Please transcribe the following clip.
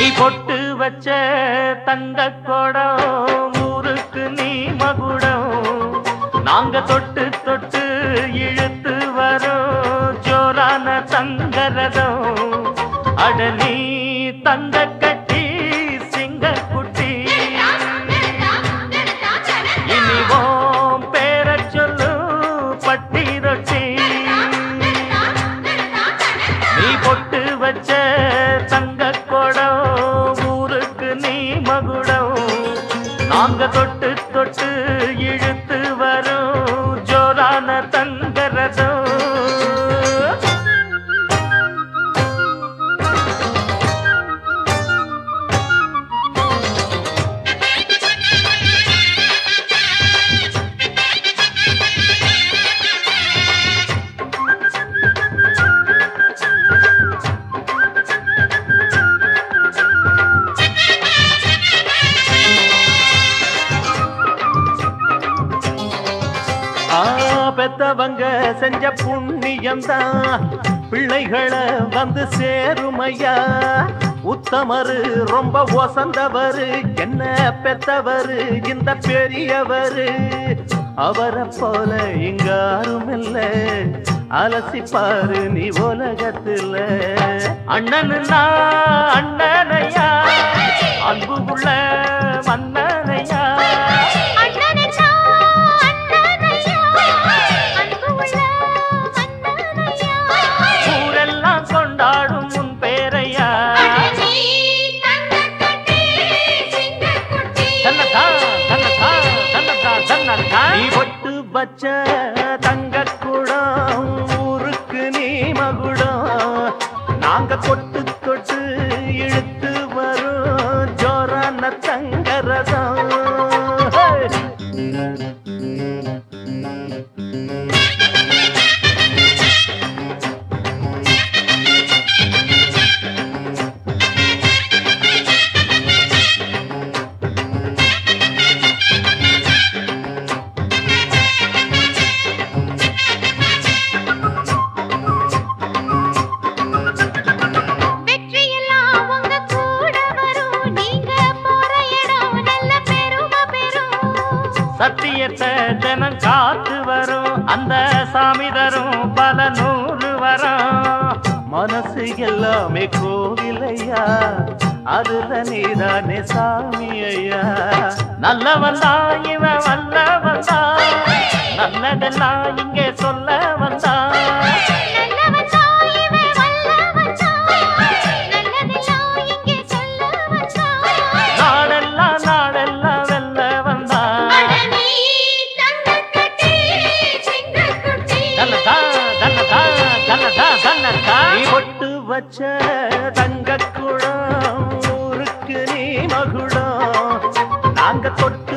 பொட்டு வச்ச தங்க கொடம் ஊருக்கு நீ மகுடம் நாங்க தொட்டு தொட்டு இழுத்து வரோம் ஜோரான தங்கரதம் அட நீ தங்க கட்டி சிங்க குட்டி இனிவோம் பேர சொல்லு பட்டி ரொட்டி நீ பொட்டு வச்ச தங்க கொடம் ஊருக்கு நீ மகுடம் நாங்க தொட்டு தொட்டு இழுத்து வரும் ஜோரான தங்கரதம் பெத்தவங்க செஞ்ச புண்ணியம்தான் பிள்ளைகளை வந்து சேருமையா உத்தமரு ரொம்ப ஒசந்தவரு என்ன பெத்தவரு இந்த பெரியவரு அவரை போல இங்காரும் இல்ல அலசிப்பாரு நீ உலகத்துல அண்ணனுன்னா அண்ணனையா அன்பு உள்ள மன்னனையா நீ பொட்டு வச்ச தங்க குடம் ஊருக்கு நீ மகுடம் நாங்க கொட்டு தொட்டு இழுத்து வரும் ஜோரான தங்கரதம் சத்தியத்தை தினம் காத்து வரும் அந்த சாமி தரும் பல நூறு வரும் மனசு எல்லாமே கோவிலையா அதுல நீதானே சாமி ஐயா நல்லவன் தான் இவன் வல்லவன் தான் நல்லதெல்லாம் இங்கே சொல்ல வந்தான் நீ பொட்டு வச்ச தங்க குடம் ஊருக்கு நீ மகுடம் நாங்க தொட்டு